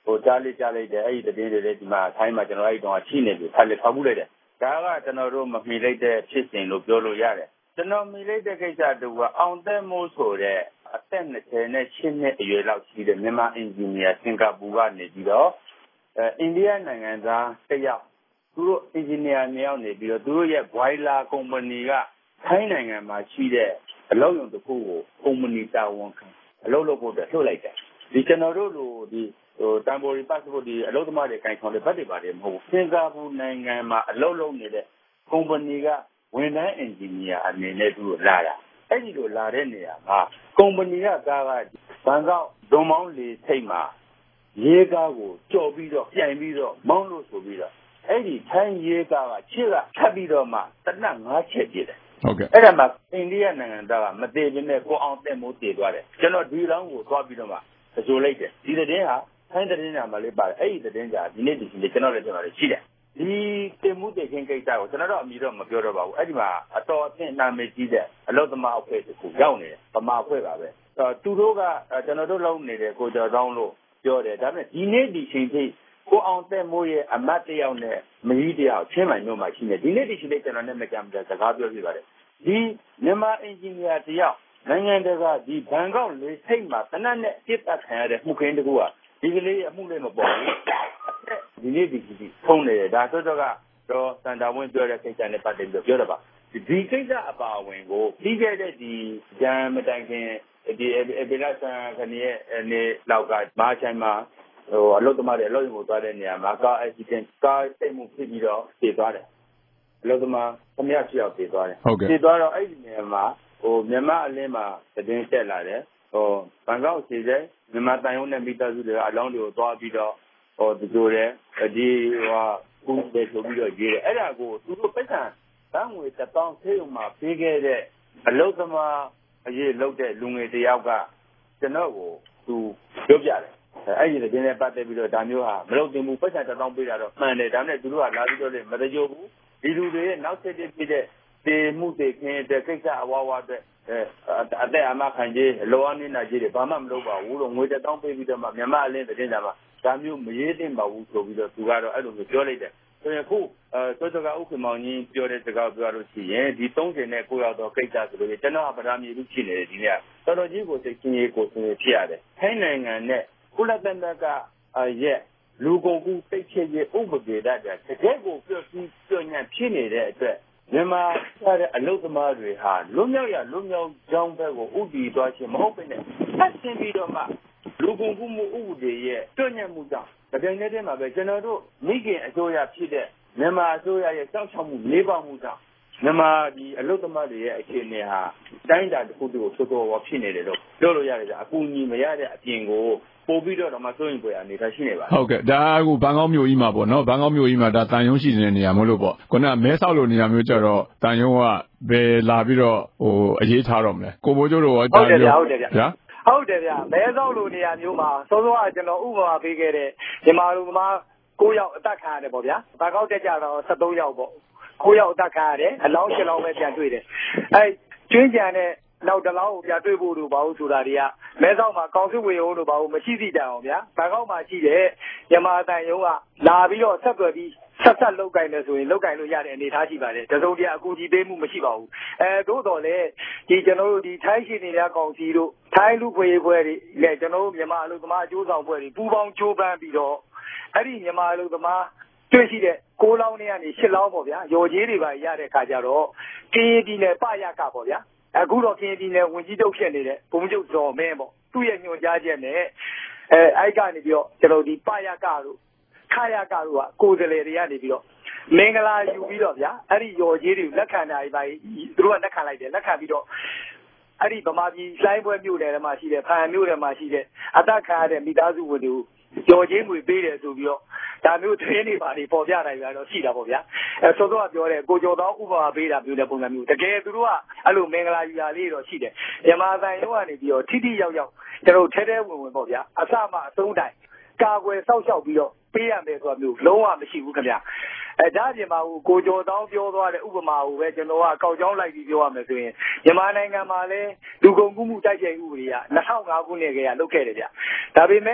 ဟိုကြားလေးကြားလိုက်တယ်အဲ့ဒီတည်င်းတွေလည်းဒီမှာထိုင်းမှာကျွန်တော်အဲ့ဒီတော့ချိနေပြီဖတ်လေထောက်မှုလိုက်တယ်ဒါကကျွန်တော်တို့မမီလိုက်တဲ့ဖြစ်စဉ်လို့ပြောလို့ရတယ်ကျွန်တော်မီလိုက်တဲ့ကိစ္စတူကအောင်သက်မိုးဆိုတဲ့အသက်၂၀နဲ့၈နှစ်အရွယ်လောက်ရှိတဲ့မြန်မာအင်ဂျင်နီယာစင်ကာပူကနေပြီးတော့အဲအိန္ဒိယနိုင်ငံသားတစ်ယောက်သူတို့အင်ဂျင်နီယာနှစ်ယောက်နေပြီးတော့သူတို့ရဲ့ boiler company ကထိုင်းနိုင်ငံမှာရှိတဲ့အလုပ်ရုံတစ်ခုကို company တာဝန်ခံအလုပ်လုပ်ဖို့အတွက်ထုတ်လိုက်တယ်ဒီကျွန်တော်တို့လိုဒီဟို temporary passport ဒီအလုပ်သမားတွေကင်ဆောင်တဲ့ဘတ်တွေပါတယ်မဟုတ်ဘူးစင်ကာပူနိုင်ငံမှာအလုပ်လုပ်နေတဲ့ company ကဝန်ထမ်းအင်ဂျင်နီယာအနေနဲ့သူတို့လာတာအဲ့ဒီလိုလာတဲ့နေရာမှာ company ကကားကဘန်ကောက်ဒွန်မောင်းလေထိပ်မှာရေကားကိုကြော်ပြီးတော့ပြိုင်ပြီးတော့မောင်းလို့ဆိုပြီးတော့အဲ့ဒီထိုင်းရေကားကချစ်ကထပ်ပြီးတော့မှတနက်၅ချက်ပြည့်တယ်
ဟုတ်ကဲ့
အဲ့ဒါမှအိန္ဒိယနိုင်ငံသားကမသေးဘဲနဲ့ကိုအောင်တက်မိုးတည်သွားတယ်ကျွန်တော်ဒီလောင်းကိုသွားပြီးတော့မှကြိုလိုက်တယ်ဒီတဲ့ဟာထိုင်းတဲ့နေရာမှာလေးပါတယ်အဲ့ဒီတဲ့ကြာဒီနေ့ဒီနေ့ကျွန်တော်လည်းကျွန်တော်လည်းရှိတယ်ဒီတင်မှုတင်ခင်းကိစ္စကိုကျွန်တော်တို့အမီတော့မပြောတော့ပါဘူးအဲ့ဒီမှာအတော်အသင့်နာမည်ကြီးတဲ့အလောသမားအဖွဲ့တစ်ခုရောက်နေတယ်ဗမာအဖွဲ့ပါပဲသူတို့ကကျွန်တော်တို့လုံးနေတဲ့ကိုကျော်တောင်းလို့ပြောတယ်ဒါပေမဲ့ဒီနေ့ဒီချိန်ထိကိုအောင်တက်မိုးရဲ့အမတ်တယောက်နဲ့မကြီးတယောက်ချင်းမိုင်မျိုးမှာရှိနေဒီနေ့ဒီချိန်လေးကျွန်တော်နဲ့မကြမ်းကြစကားပြောပြပါတယ်ဒီမြန်မာအင်ဂျင်နီယာတယောက်နိုင်ငံတကာဒီဘန်ကောက်လေဆိပ်မှာတနက်နဲ့ပြစ်တက်ခံရတဲ့မှုခင်းတကူကဒီကလေးအမှုလေးမပေါ်ဘူးဒီနေ့ဒီဒီဖုန်းနေတယ်ဒါဆိုတော့ကတော့စန်တာဝင်းပြောတဲ့ကိစ္စနဲ့ပတ်သက်ပြီးပြောတော့ပါဒီကိစ္စအပါအဝင်ကိုပြီးခဲ့တဲ့ဒီဂျမ်မတိုင်ခင်ဒီအဘိလာဆန်ခဏရဲ့နေလောက်ကမာချိုင်မှာဟိုအလုပ်သမားတွေအလုပ်ရုံကိုသွားတဲ့နေရာမှာကား accident ကားတိတ်မှုဖြစ်ပြီးတော့ပြေးသွားတယ်အလုပ်သမားခမရချောက်ပြေးသွားတယ်ပြေးသွားတော့အဲ့ဒီနေရာမှာဟိုမြန်မာအလင်းမှာသတင်းတက်လာတယ်ဟိုဘန်ကောက်ခြေဆိုင်မြန်မာတိုင်ဝမ်နဲ့မိသားစုတွေအလောင်းတွေကိုသွားပြီးတော့ဟိုဒီလိုတဲ့ဒီဟိုကူတယ်ဆိုပြီးတော့ရေးတယ်အဲ့ဒါကိုသူတို့ပတ်စံတန်းငွေတစ်ပေါင်းသေးုံမှာပေးခဲ့တဲ့အလုပ်သမားအရေးလုပ်တဲ့လူငယ်တယောက်ကကျွန်တော်ကိုသူပြောပြတယ်အဲ့ဒီတဲ့နဲ့ပတ်သက်ပြီးတော့ဒါမျိုးဟာမလုပ်သင့်ဘူးပတ်စံတစ်ပေါင်းပေးတာတော့မှန်တယ်ဒါနဲ့သူတို့ကလာပြီးတော့လေမတကြိုဘူးဒီလူတွေရဲ့နောက်ဆက်တွဲဖြစ်တဲ့ဒီမှုတွေခင်းတဲ့ကိစ္စအဝါဝါအတွက်အဲအသက်အမခံကြီးလောအနိနာကြီးတွေဘာမှမလုပ်ပါဘူးလို့ငွေတောင်းပေးပြီးတော့မှမြန်မာအလင်းတဲ့ကြမှာဒါမျိုးမရေးသင့်ပါဘူးဆိုပြီးတော့သူကတော့အဲ့လိုမျိုးပြောလိုက်တယ်ဆိုရင်ခုအဲစောစောကဥက္ကမောင်ကြီးပြောတဲ့စကားပြောလို့ရှိရင်ဒီ၃၀နဲ့ကိုရောက်တော့ကိစ္စဆိုလို့ကျွန်တော်ကဗဒါမြေလူဖြစ်နေတယ်ဒီနေ့ကတော်တော်ကြီးကိုစိတ်ချင်းရေးကိုဆင်းရဲဖြစ်ရတယ်ထိုင်းနိုင်ငံနဲ့ကုလသမဂ္ဂရဲ့လူကုန်ကူးတိတ်ချရေးဥပဒေတည်းတကယ်ကိုပြောပြီးပြောညံ့ဖြစ်နေတဲ့အတွက်မြန်မာဆက်တဲ့အလုပ်သမားတွေဟာလွတ်မြောက်ရလွတ်မြောက်ကြောင်းဘက်ကိုဥတည်သွားခြင်းမဟုတ်ဘဲနဲ့ဆက်ဆင်းပြီးတော့မှလူကုန်ကူးမှုဥပဒေရဲ့တွညံ့မှုကြောင့်တကယ်နဲ့တည်းမှာပဲကျွန်တော်တို့မိခင်အစိုးရဖြစ်တဲ့မြန်မာအစိုးရရဲ့စောင့်ရှောက်မှုလေးပါမှုကြောင့်မြန်မာဒီအလုပ်သမားတွေရဲ့အခြေအနေဟာတိုင်းတာတစ်ခုတည်းကိုသို့တော်ဝဖြစ်နေတယ်လို့ပြောလို့ရတယ်ကြာအကူအညီမရတဲ့အပြင်ကိုပို့ပြီးတော့တော့မှစိုးရင်ပွေအနေထားရှိနေပါ
ဟုတ်ကဲ့ဒါကဘန်ကောက်မြို့ကြီးမှာပေါ့နော်ဘန်ကောက်မြို့ကြီးမှာဒါတန်ယုံရှိနေတဲ့နေရာမဟုတ်လို့ပေါ့ခုနမဲဆောက်လိုနေရာမျိုးကြတော့တန်ယုံကဘယ်လာပြီးတော့ဟိုအရေးထားတော့မလဲကိုဘိုးကျိုးတို့
ဟုတ်တယ်ဗျာဟုတ်တယ်ဗျာဟုတ်တယ်ဗျာမဲဆောက်လိုနေရာမျိုးမှာစောစောကကျွန်တော်ဥပမာပေးခဲ့တဲ့မြန်မာလူသမား၉ယောက်အသက်ခံရတယ်ပေါ့ဗျာဘန်ကောက်တက်ကြတော့၁၃ယောက်ပေါ့၉ယောက်အသက်ခံရတယ်အလောင်း၈လောင်းပဲပြန်တွေ့တယ်အဲကျွင်းကြံတဲ့နောက်တလောင်းကိုပြတွေ့ဖို့လို့ဘာလို့ဆိုတာတွေကမဲဆောက်မှာကောင်စစ်ဝင်ရုံးလို့ဘာလို့မရှိသည့်တိုင်အောင်ဗျာဘန်ကောက်မှာရှိတဲ့မြန်မာတန်ရုံးကလာပြီးတော့ဆက်သွယ်ပြီးဆက်ဆက်လောက်ကင်တယ်ဆိုရင်လောက်ကင်လို့ရတဲ့အနေအထားရှိပါတယ်တစုံတရာအကူအညီပေးမှုမရှိပါဘူးအဲသို့တော်လည်းဒီကျွန်တော်တို့ဒီထိုင်းရှိနေတဲ့ကောင်စီတို့ထိုင်းလူခွေပွဲတွေနဲ့ကျွန်တော်တို့မြန်မာအလုပ်သမားအကျိုးဆောင်ပွဲတွေပူးပေါင်းကြိုးပမ်းပြီးတော့အဲ့ဒီမြန်မာအလုပ်သမားတွေ့ရှိတဲ့၉လောင်းနဲ့ကနေ၈လောင်းပေါ့ဗျာရော်ကြီးတွေပါရတဲ့ခါကျတော့ကင်းပြည်နယ်ပရကပေါ့ဗျာအခုတော့ကင်းပြည်နယ်ဝင်ကြီးတုပ်ဖြစ်နေတဲ့ဘုံကျုပ်တော်မင်းပေါ့သူ့ရဲ့ညွှန်ကြားချက်နဲ့အဲအဲ့ကနေပြီးတော့ကျွန်တော်ဒီပရကတို့ခရကတို့ကကိုယ်စားလှယ်တွေကနေပြီးတော့မင်္ဂလာယူပြီးတော့ဗျာအဲ့ဒီရော်ကြီးတွေလက်ခံတာတွေပါသူတို့ကလက်ခံလိုက်တယ်လက်ခံပြီးတော့အဲ့ဒီဗမာပြည်လိုင်းပွဲမြို့နယ်ထဲမှာရှိတဲ့ဖန်မြို့နယ်မှာရှိတဲ့အသက်ခံရတဲ့မိသားစုဝင်တွေကြော်ချင်းငွေပေးတယ်ဆိုပြီးတော့ဒါမျိုးသတင်းတွေပါနေပေါ်ပြတိုင်းကတော့ရှိတာပေါ့ဗျာအဲစောစောကပြောတဲ့ကိုကျော်တော်ဥပမာပေးတာမျိုးတဲ့ပုံစံမျိုးတကယ်သူတို့ကအဲ့လိုမင်္ဂလာယူတာလေးတော့ရှိတယ်မြန်မာတိုင်းရောကနေပြီးတော့ထိထိရောက်ရောက်ကျွန်တော်ထဲထဲဝင်ဝင်ပေါ့ဗျာအစမှအဆုံးတိုင်ကာကွယ်စောင့်ရှောက်ပြီးတော့ပေးရမယ်ဆိုတာမျိုးလုံးဝမရှိဘူးခင်ဗျာအဲဒါပြင်မှာကိုကျော်တောင်းပြောသွားတဲ့ဥပမာကိုပဲကျွန်တော်ကကောက်ကြောင်းလိုက်ပြီးပြောရမယ်ဆိုရင်မြန်မာနိုင်ငံမှာလည်းလူကုန်ကူးမှုတိုက်ခိုက်ဥပဒေက၂၀၀၅ခုနှစ်ကလေးကလုပ်ခဲ့တယ်ဗျဒါပေမဲ့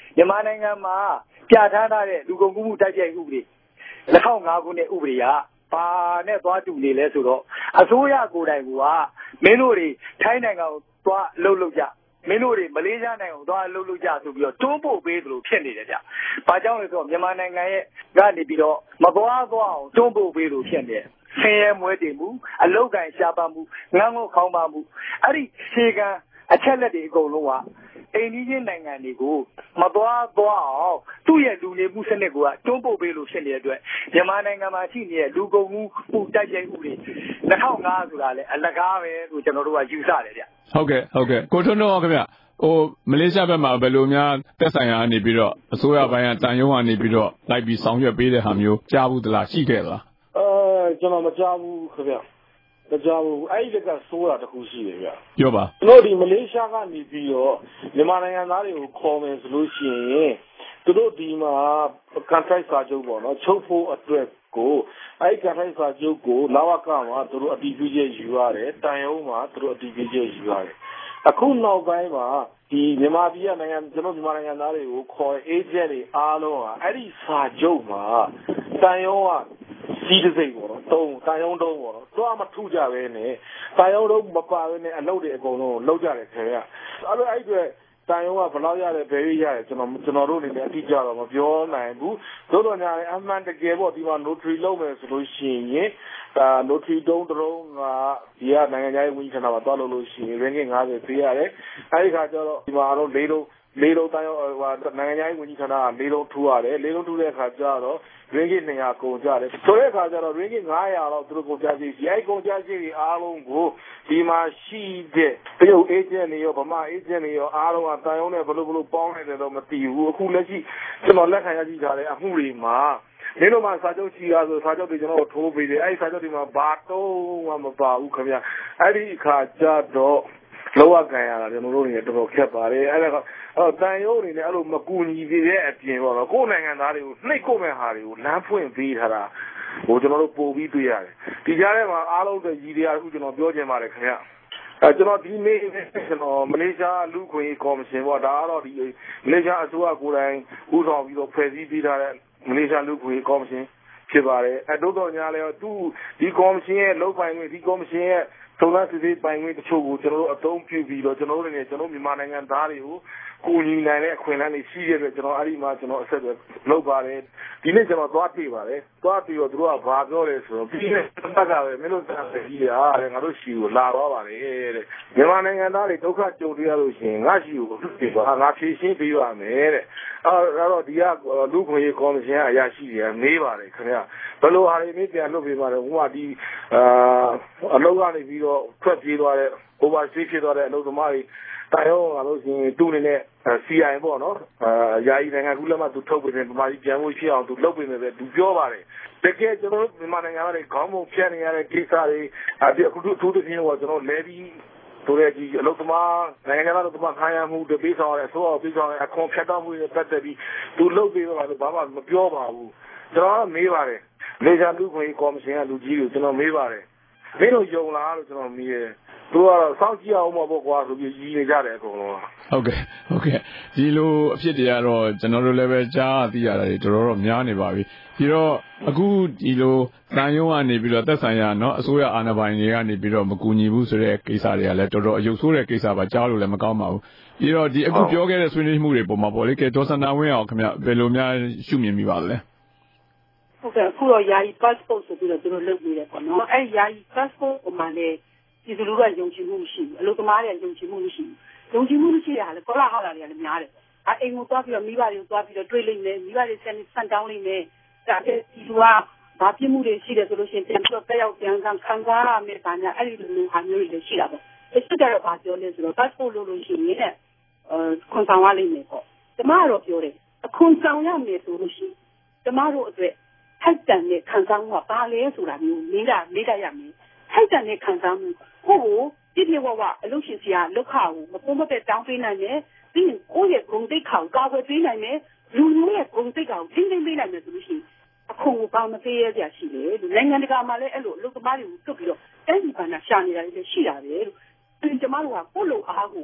မြန်မာနိုင်ငံမှာပြဋ္ဌာန်းထားတဲ့လူကုန်ကူးမှုတိုက်ဖျက်ဥပဒေ၂၀၀၅ခုနှစ်ဥပဒေကဘာနဲ့သွားတူနေလဲဆိုတော့အစိုးရကိုယ်တိုင်ကမင်းတို့တွေထိုင်းနိုင်ငံကိုသွားလှုပ်လှုပ်ကြမင်းတို့တွေမလေးရှားနိုင်ငံကိုသွားလှုပ်လှုပ်ကြဆိုပြီးတော့တွန်းပို့ပေးသလိုဖြစ်နေတယ်ဗျ။ဘာကြောင့်လဲဆိုတော့မြန်မာနိုင်ငံရဲ့ကနေပြီးတော့မသွားသွားအောင်တွန်းပို့ပေးလို့ဖြစ်နေတယ်။ဆင်းရဲမွဲတေမှုအလုတ်ကင်ရှားပါမှုငန်းငုတ်ခေါင်းပါမှုအဲ့ဒီခြေကံအချက်လက်တွေအကုန်လုံးကအိန္ဒိယနိုင်ငံတွေကိုမသွားသွားအောင်သူ့ရဲ့လူနေမှုစနစ်ကတွန်းပို့ပေးလို့ဖြစ်နေတဲ့အတွက်မြန်မာနိုင်ငံမှာရှိနေတဲ့လူကုန်မှုမှုတိုက်ရိုက်ဥပဒေ၂၀၀၅ဆိုတာလေအလကားပဲလို့ကျွန်တော်တို့ကယူဆတယ်ဗျ
။ဟုတ်ကဲ့ဟုတ်ကဲ့ကိုထွန်းတော်ခင်ဗျဟိုမလေးရှားဘက်မှာဘယ်လိုများတက်ဆိုင်ရာနေပြီးတော့အစိုးရပိုင်းကတန်ယုံကနေပြီးတော့လိုက်ပြီးဆောင်ရွက်ပေးတဲ့ဟာမျိုးကြားဘူးသလားရှိခဲ့သလား
။အဲကျွန်တော်မကြားဘူးခင်ဗျ။ကြောင်အဲ့ဒီကဆိုးတာတခုရှိတယ်ဗျ
။ပြောပါ
။တို့ဒီမလေးရှားကနေပြီးတော့မြန်မာနိုင်ငံသားတွေကိုခေါ်မယ်ဆိုလို့ရှိရင်သူတို့ဒီမှာ contract စာချုပ်ပေါ့နော်ချုပ်ဖို့အတွက်ကိုအဲ့ဒီ contract စာချုပ်ကိုလာဝကမှာသူတို့အတည်ပြုချက်ယူရတယ်။တန်ရုံးမှာသူတို့အတည်ပြုချက်ယူရတယ်။အခုနောက်ပိုင်းမှာဒီမြန်မာပြည်ကနိုင်ငံကျွန်တော်မြန်မာနိုင်ငံသားတွေကိုခေါ် agent တွေအားလုံးကအဲ့ဒီစာချုပ်မှာတန်ရုံးကစီးတဲ့စိတ်ပေါ့နော်တုံးတန်ရုံးတုံးပေါ့နော်တော့မထုကြပဲနဲ့တန်ရုံးတုံးမပါဘဲနဲ့အလုပ်တွေအကုန်လုံးလောက်ကြတယ်ခင်ဗျအဲ့လိုအဲ့အတွက်တန်ရုံးကဘယ်လောက်ရတယ်ဘယ်ရရတယ်ကျွန်တော်ကျွန်တော်တို့အနေနဲ့အတိအကျတော့မပြောနိုင်ဘူးသို့တော်ညာလည်းအမှန်တကယ်ပေါ့ဒီမှာ notary လုပ်မယ်ဆိုလို့ရှိရင်ဒါ notary တုံးတုံးကဒီကနိုင်ငံခြားရေးဝန်ကြီးဌာနမှာတွားလို့လို့ရှိရင် ringgit ၅၀ပေးရတယ်အဲ့ဒီခါကျတော့ဒီမှာတော့လေးလုံးလေးလုံးတန်ရုံးဟိုနိုင်ငံခြားရေးဝန်ကြီးဌာနကလေးလုံးထူရတယ်လေးလုံးထူတဲ့အခါကျတော့ringgit ၂၀၀ကုန်ကြတယ်ဆိုတဲ့အခါကျတော့ ringgit ၅၀၀လောက်သူတို့ကုန်ကြစီစီအဲ့ကုန်ကြစီတွေအားလုံးကိုဒီမှာရှိတဲ့တရုတ် agent တွေရောဗမာ agent တွေရောအားလုံးကတန်ရုံးနဲ့ဘလို့ဘလို့ပေါင်းနေတယ်တော့မသိဘူးအခုလက်ရှိကျွန်တော်လက်ခံရကြည့်ထားတဲ့အမှုတွေမှာမင်းတို့မှစာချုပ်ရှိရဆိုစာချုပ်တွေကျွန်တော်ထိုးပေးတယ်အဲ့ဒီစာချုပ်တွေမှာဘာတော့မှမပါဘူးခင်ဗျအဲ့ဒီအခါကျတော့လောက်ရကန်ရတာကျွန်တော်တို့နေတော်တော်ခက်ပါတယ်အဲ့ဒါအဲ့တန်ရုံးအနေနဲ့အဲ့လိုမကူညီသေးတဲ့အပြင်ပေါ့နော်ကိုယ်နိုင်ငံသားတွေကိုနှိပ်ကိုမဲ့ဟာတွေကိုလမ်းဖွင့်ပေးထားတာဟိုကျွန်တော်တို့ပို့ပြီးတွေ့ရတယ်ဒီကြားထဲမှာအားလုံးတကြီးတွေကအခုကျွန်တော်ပြောချင်ပါတယ်ခင်ဗျအဲကျွန်တော်ဒီနေ့ကျွန်တော်မလေးရှားလူခွင့်ကော်မရှင်ပေါ့ဒါကတော့ဒီမလေးရှားအစိုးရကိုယ်တိုင်ဥဆောင်ပြီးတော့ဖွဲ့စည်းပေးထားတဲ့မလေးရှားလူခွင့်ကော်မရှင်ဖြစ်ပါတယ်အဲတိုးတော်ညာလဲသူဒီကော်မရှင်ရဲ့လုပ်ပိုင်ခွင့်ဒီကော်မရှင်ရဲ့စုံစမ်းစစ်ဆေးပိုင်ခွင့်တချို့ကိုကျွန်တော်တို့အသုံးပြုပြီးတော့ကျွန်တော်တို့လည်းကျွန်တော်မြန်မာနိုင်ငံသားတွေကိုကိုညီနိုင်တဲ့အခွင့်အလမ်းတွေရှိရတဲ့ကျွန်တော်အဲ့ဒီမှာကျွန်တော်အဆက်လုပ်ပါတယ်ဒီနေ့ကျွန်တော်သွားတွေ့ပါတယ်သွားတွေ့တော့သူတို့ကဘာပြောလဲဆိုတော့ပြီးတဲ့တက်ကပဲမင်းတို့သားတွေကြီးရာတဲ့ငါတို့ရှိကိုလာတော့ပါလေတဲ့မြန်မာနိုင်ငံသားတွေဒုက္ခကြုံတွေ့ရလို့ရှိရင်ငါရှိကိုသူ့ပါငါဖြေရှင်းပေးပါမယ်တဲ့အဲ့တော့ဒီကလူခွင့်ရေးကော်မရှင်အရာရှိတွေမေးပါတယ်ခင်ဗျဘယ်လိုဟာတွေမေးပြန်လုပ်ပေးပါလဲဟိုကဒီအာအလုပ်ကနေပြီးတော့ထွက်ပြေးသွားတဲ့ overstay ဖြစ်သွားတဲ့အလုပ်သမားတွေတိုင်ရောငါလို့ရှိရင်သူ့အနေနဲ့ C I ပေါ့နော်အာယာယီနိုင်ငံကူးလက်မှတ်သူထုတ်ပေးတယ်ဗမာပြည်ပြန်ဖို့ဖြစ်အောင်သူလုပ်ပေးမယ်ပဲသူပြောပါတယ်တကယ်ကျွန်တော်တို့မြန်မာနိုင်ငံသားတွေခေါင်းပုံဖြတ်နေရတဲ့ကိစ္စတွေအခုအထူးသဖြင့်တော့ကျွန်တော်လဲပြီးဆိုတဲ့ဒီအလုပ်သမားနိုင်ငံသားအလုပ်သမားခိုင်းရမှုတပေးဆောင်ရတဲ့အစိုးရပေးဆောင်ရအခွန်ဖြတ်တောက်မှုတွေပတ်သက်ပြီးသူလုပ်ပေးတော့ဘာမှမပြောပါဘူးကျွန်တော်ကမေးပါတယ်လေဂျာလူခွင့်ကော်မရှင်ကလူကြီးကိုကျွန်တော်မေးပါတယ်မင်းတို့ယုံလားလို့ကျွန်တော်မေးတယ်သူကတော့စောင့်ကြည့်အောင်မပေါ့ကွာဆိုပြီးကြီးနေကြတယ်အကုန်လုံး
ဟုတ်ကဲ့ဟုတ်ကဲ့ဒီလိုအဖြစ်တွေကတော့ကျွန်တော်တို့လည်းပဲကြားသိရတာတွေတော်တော်များနေပါပြီဒီတော့အခုဒီလိုတန်ရုံးကနေပြီးတော့သက်ဆိုင်ရာเนาะအစိုးရအာဏာပိုင်တွေကနေပြီးတော့မကူညီဘူးဆိုတဲ့ကိစ္စတွေကလည်းတော်တော်အယုတ်ဆိုးတဲ့ကိစ္စပါကြားလို့လည်းမကောင်းပါဘူးပြီးတော့ဒီအခုပြောခဲ့တဲ့ဆွေးနွေးမှုတွေပုံမှာပေါ့လေကဲဒေါ်စန္ဒာဝင်းအောင်ခင်ဗျဘယ်လိုများရှုမြင်မိပါလဲ
ဟုတ်ကဲ့အခုတော့ယာယီ passport ဆိုပြီးတော့သူတို့လုပ်နေတယ်ပေါ့နော်အဲ့ယာယီ passport ကိုမှလည်းဒီလိုလိုကယုံကြည်မှုမရှိဘူးအလုပ်သမားတွေယုံကြည်မှုမရှိဘူးယုံကြည်မှုမရှိတဲ့ဟာလေကောလာဟလာတွေကလည်းများတယ်အအိမ်ကိုသွားပြီးတော့မိဘတွေကိုသွားပြီးတော့တွေ့လိမ့်မယ်မိဘတွေဆက်ဆန်တောင်းလိမ့်မယ်ဒါပေမဲ့ဒီလိုကဘာပြစ်မှုတွေရှိတယ်ဆိုလို့ရှိရင်ပြန်ပြီးတော့တက်ရောက်ပြန်ခံခံစားရမယ်ဒါညာအဲ့ဒီလိုဟာမျိုးတွေလည်းရှိတာပေါ့အဲ့ဒါကတော့ဘာပြောလဲဆိုတော့ passport လို့လို့ရှိရင်အဲခွန်ဆောင်ရလိမ့်မယ်ပေါ့ကျမကတော့ပြောတယ်အခွန်ဆောင်ရမယ်ဆိုလို့ရှိရင်ကျမတို့အတွက်ထိုက်တန်တဲ့ခံစားမှုကဘာလဲဆိုတာမျိုးလေးတာလေးတာရမယ်ထိုက်တန်တဲ့ခံစားမှုကိုကိုပြည့်ပြည့်ဝဝအလုပ်ရှင်စီကလောက်ခါကိုမပုံမပဲတောင်းပေးနိုင်တယ်ပြီးရင်ကိုယ့်ရဲ့ဂုဏ်သိက္ခာကိုကာကွယ်ပေးနိုင်တယ်လူမျိုးရဲ့ဂုဏ်သိက္ခာကိုထိန်းသိမ်းပေးနိုင်တယ်ဆိုလို့ရှိရင်အခုဘာမသေးရကြရှိလေနိုင်ငံတကာမှာလည်းအဲ့လိုအလုပ်သမားတွေကိုတွတ်ပြီးတော့အဲ့ဒီဘာသာရှာနေတာလည်းရှိတာပဲလို့ဒီကျမတို့ကကိုယ့်လိုအားကို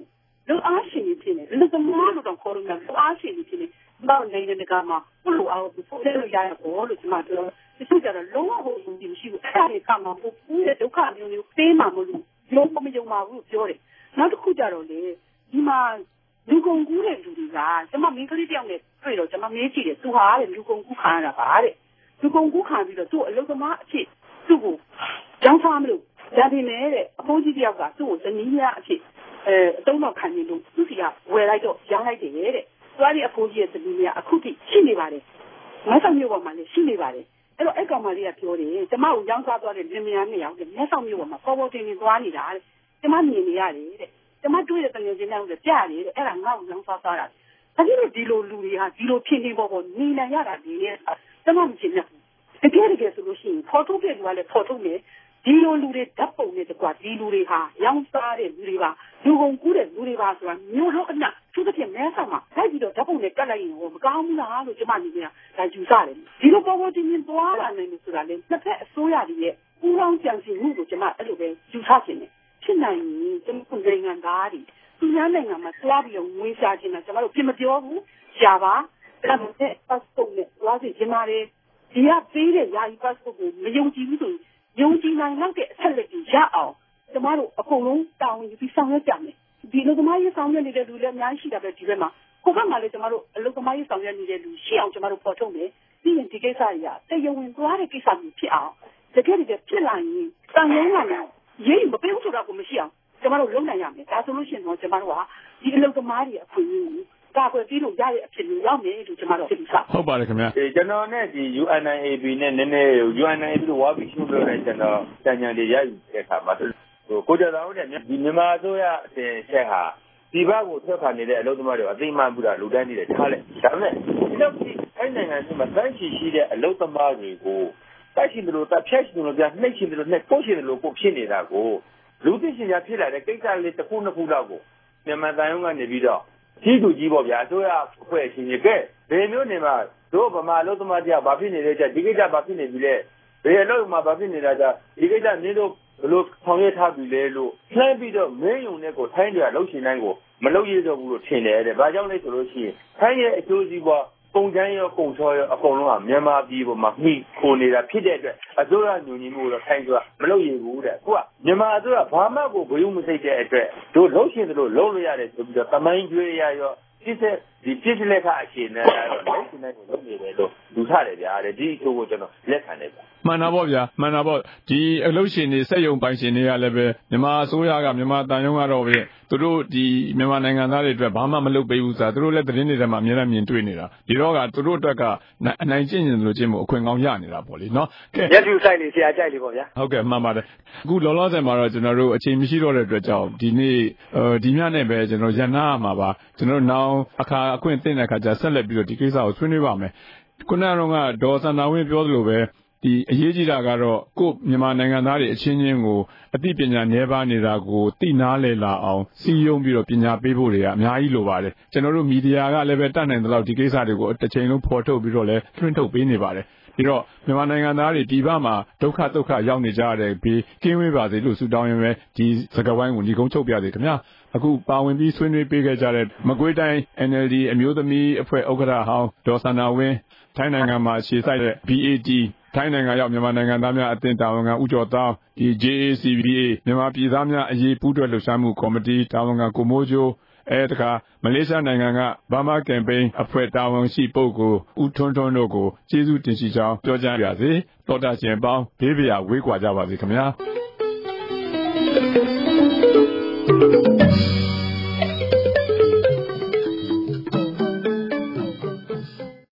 လူအားရှင်နေဖြစ်နေလူသမားတို့တော့ခေါ်လို့များလူအားရှင်နေဖြစ်နေဘာနေတဲ့ကမှာဘလို့အောင်ပို့တယ်လို့ရရဘောလို့ဒီမှာပြောတချို့ကြတော့လုံးဝဟိုဒီမရှိဘူးအဲ့ဒါတွေကမှပို့ဘူးတဲ့ဒုက္ခမျိုးမျိုးပေးမှာမလို့လုံးဝမယုံပါဘူးပြောတယ်နောက်တစ်ခုကြတော့လေဒီမှာလူကုန်ကူးတဲ့လူတွေကကျွန်မမင်းကလေးတယောက်နဲ့တွေ့တော့ကျွန်မမေးကြည့်တယ်သူဟာတဲ့လူကုန်ကူးခံရတာပါတဲ့လူကုန်ကူးခံပြီးတော့သူ့အလုပ်သမားအဖြစ်သူ့ကိုကြောင်းစားမလို့ဒါပေမဲ့တဲ့အဖိုးကြီးတယောက်ကသူ့ကိုဇနီးများအဖြစ်အဲအတုံးတော့ခံနေလို့သူ့စီကဝယ်လိုက်တော့ရောင်းလိုက်တယ်တဲ့သွားဒီအဖိုးကြီးရဲ့ဇနီးများအခုထိရှိနေပါတယ်မဆောက်မျိုးပေါ်မှာလည်းရှိနေပါတယ်အဲ့တော့အဲ့ကောင်မလေးကပြောတယ်ကျမကိုရောင်းစားသွားတဲ့လင်မယားနှစ်ယောက်တဲ့မျက်စောက်မျိုးပေါ်မှာပေါ်ပေါ်တင်တင်သွားနေတာတဲ့ကျမမြင်နေရတယ်တဲ့ကျမတွေ့တဲ့တကယ်ချင်းတွေလည်းကြားရတယ်အဲ့ဒါငါ့ကိုရောင်းစားသွားတာဒါကြည့်ဒီလိုလူတွေဟာဒီလိုဖြစ်နေပေါ်ပေါ်နေနိုင်ရတာဒီရဲ့ကျမမကြည့်နဲ့တကယ်တကယ်ဆိုလို့ရှိရင်ဖော်ထုတ်တဲ့လူကလည်းဖော်ထုတ်နေဒီလိုလူတွေဓာတ်ပုံနဲ့တကွာဒီလူတွေဟာရောင်းစားတဲ့လူတွေပါလူကုန်ကူးတဲ့လူတွေပါဆိုတာမျိုးလုံးအနက်သူတစ်ပြက်မဲဆောင်မှာလိုက်ပြီးတော့ဓာတ်ပုံနဲ့ကတ်လိုက်ရင်ဟိုမကောင်းဘူးလားလို့ကျမနေနေတာဒါယူဆတယ်ဒီလိုပေါ်ပေါ်တင်တင်သွားလာနိုင်လို့ဆိုတာလေတစ်ဖက်အစိုးရတွေရဲ့ပူးပေါင်းကြံစည်မှုကိုကျမအဲ့လိုပဲယူဆခြင်းနဲ့ဖြစ်နိုင်ရင်ကျမတို့နိုင်ငံသားတွေသူများနိုင်ငံမှာသွားပြီးတော့ငွေရှာခြင်းနဲ့ကျမတို့ပြင်မပြောဘူးရှာပါဒါပေမဲ့ passport နဲ့သွားစီခြင်းပါတယ်ဒီကပေးတဲ့ယာယီ passport ကိုမယုံကြည်ဘူးဆိုရင်ယုံကြည်နိုင်တော့တဲ့အချက်လက်တွေရအောင်ကျမတို့အကုန်လုံးတာဝန်ယူပြီးဆောင်ရွက်ကြမယ်ဒီလိုသမားရေးဆောင်ရွက်နေတဲ့လူလည်းအများကြီးရှိတာပဲဒီဘက်မှာကိုကမှလည်းကျမတို့အလုပ်သမားရေးဆောင်ရွက်နေတဲ့လူရှိအောင်ကျမတို့ပေါ်ထုတ်မယ်ပြီးရင်ဒီကိစ္စတွေကတရားဝင်သွားတဲ့ကိစ္စမျိုးဖြစ်အောင်တကယ်တကယ်ဖြစ်လာရင်တန်ရုံးလာရင်ရေးမပေးဘူးဆိုတာကိုမရှိအောင်ကျမတို့လုပ်နိုင်ရမယ်ဒါဆိုလို့ရှိရင်တော့ကျမတို့ကဒီအလုပ်သမားတွေအခွင့်အရေးကိုကာကွယ်ပြီးလို့ရတဲ့အဖြစ်မျိုးရောက်မယ်လို့ကျမတို့သိစား
ဟုတ်ပါတယ်ခင်ဗျာ
အေးကျွန်တော်နဲ့ဒီ U N I A B နဲ့နည်းနည်း U N I A B လို့ဝါပြီးရှင်းပြလိုက်ကျွန်တော်တန်ညာတွေရယူတဲ့အခါမှာဟိုကိုကြတော်တို့နဲ့ဒီမြန်မာအစိုးရအတင်ချက်ဟာဒီဘက်ကိုထွက်ခါနေတဲ့အလုပ်သမားတွေအသိမှန်မှုတာလူတိုင်းနေတယ်ထားလိုက်ဒါပေမဲ့ဒီတော့ဒီအဲ့နိုင်ငံမှာတန်းချီရှိတဲ့အလုပ်သမားတွေကိုတိုက်ရှင်တို့တပ်ဖြတ်ရှင်တို့ပြနှိမ့်ရှင်တို့နဲ့ကိုရှင်တို့ကိုဖြစ်နေတာကိုလူသိရှင်များဖြစ်လာတဲ့ကိစ္စလေးတစ်ခုနှစ်ခုလောက်ကိုမြန်မာတိုင်းကနေပြီးတော့ကြီးသူကြီးပေါ့ဗျာအစိုးရအဖွဲ့အစည်းတွေကဘယ်မျိုးနေမှာတို့ဗမာအလုပ်သမားတရားဘာဖြစ်နေတဲ့ချက်ဒီကိစ္စဘာဖြစ်နေပြီလဲဘယ်အလုပ်မှာဘာဖြစ်နေတာကြဒီကိစ္စနင်းတို့ဘလို့ဆောင်ရွက်ထားပြီလဲလို့နှမ်းပြီးတော့မင်းယုံနဲ့ကိုထိုင်းတွေကလှုပ်ရှင်တိုင်းကိုမလှုပ်ရတော့ဘူးလို့ထင်တယ်တဲ့ဘာကြောင့်လဲဆိုလို့ရှိရင်ထိုင်းရဲ့အကျိုးစီးပွားပုံချမ်းရောပုံချောရောအကုန်လုံးကမြန်မာပြည်ပေါ်မှာမှီခိုနေတာဖြစ်တဲ့အတွက်အစိုးရညွှန်ကြီးမှုတော့ထိုင်းကမလုပ်ရဘူးတဲ့အခုကမြန်မာအစိုးရဘာမှကိုဘယုံမစိတ်တဲ့အတွက်တို့လှုပ်ရှင်တို့လှုပ်လို့ရတယ်ဆိုပြီးတော့တမိုင်းကျွေးရရောဖြစ်တဲ့ဒီဖြစ်လက်ခအခြေအနေကတော့လက်ရှင်တိုင်းကိုလုပ်နေတယ်လို့လူထားတယ်ဗျာတဲ့ဒီအချို့ကိုကျွန်တော်လက်ခံတယ်ဗျာ
မှန်တာပေါ့ဗျာမှန်တာပေါ့ဒီအလုပ်ရှင်တွေစက်ရုံပိုင်ရှင်တွေကလည်းပဲမြန်မာအစိုးရကမြန်မာတန်ယုံကတော့ပဲသူတို့ဒီမြန်မာနိုင်ငံသားတွေအတွက်ဘာမှမလုပ်ပေးဘူးဆိုတာသူတို့လည်းသတင်းတွေထဲမှာအများနဲ့မြင်တွေ့နေတာဒီတော့ကသူတို့အတွက်ကအနိုင်ကျင့်နေလို့ချင်းမို့အခွင့်ကောင်းရနေတာပေါ့လေနော်
ကဲရက်ကျူဆိုင်လေးဆရာကြိုက်လေးပေါ့ဗျာ
ဟုတ်ကဲ့မှန်ပါတယ်အခုလောလောဆယ်မှာတော့ကျွန်တော်တို့အချိန်မရှိတော့တဲ့အတွက်ကြောင့်ဒီနေ့ဒီညနဲ့ပဲကျွန်တော်ရန်နာမှာပါကျွန်တော်နောင်အခါအခွင့်အသင့်တဲ့အခါကျဆက်လက်ပြီးတော့ဒီကိစ္စကိုဆွေးနွေးပါမယ်ခုနကတော့ကဒေါ်စန္ဒာဝင်းပြောသလိုပဲဒီအရေးကြီးတာကတော့ကိုမြန်မာနိုင်ငံသားတွေအချင်းချင်းကိုအသိပညာနည်းပါးနေတာကိုသိနာလေလာအောင်စီယုံပြီးတော့ပညာပေးဖို့တွေကအများကြီးလိုပါတယ်ကျွန်တော်တို့မီဒီယာကလည်းပဲတတ်နိုင်သလောက်ဒီကိစ္စတွေကိုတစ်ချိန်လုံးဖော်ထုတ်ပြီးတော့လည်းထွန်းထုတ်ပေးနေပါတယ်ပြီးတော့မြန်မာနိုင်ငံသားတွေဒီဘက်မှာဒုက္ခဒုက္ခရောက်နေကြတဲ့ဘေးကင်းဝေးပါစေလို့ဆုတောင်းရင်းပဲဒီစကားဝိုင်းကိုညီကုန်းချုပ်ပြစေခင်ဗျာအခုပါဝင်ပြီးဆွေးနွေးပေးခဲ့ကြတဲ့မကွေးတိုင်း N L D အမျိုးသမီးအဖွဲ့ဥက္ကဋ္ဌဟောင်းဒေါ်စန္ဒာဝင်းထိုင်းနိုင်ငံမှာအခြေစိုက်တဲ့ B A T ထိုင်းနိုင်ငံရောက်မြန်မာနိုင်ငံသားများအသင်းတာဝန်ခံဦးကျော်သောင်းဒီ J A C B A မြန်မာပြည်သားများအရေးပူးတွဲလှုပ်ရှားမှုကော်မတီတာဝန်ခံကိုမိုးကျိုးအဲတခါမလေးရှားနိုင်ငံက Burma Campaign အဖွဲ့တာဝန်ရှိပုဂ္ဂိုလ်ဦးထွန်းထွန်းတို့ကိုကျေးဇူးတင်ရှိကြောင်းပြောကြားပါရစေတော်တာရှင်ပေါင်းဘေးပရာဝေးကွာကြပါစေခင်ဗျာ